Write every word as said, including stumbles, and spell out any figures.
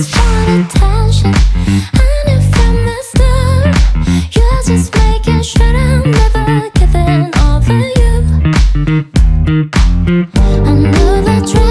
just want attention. I knew from the start you're just making sure I'm never giving over you. I know the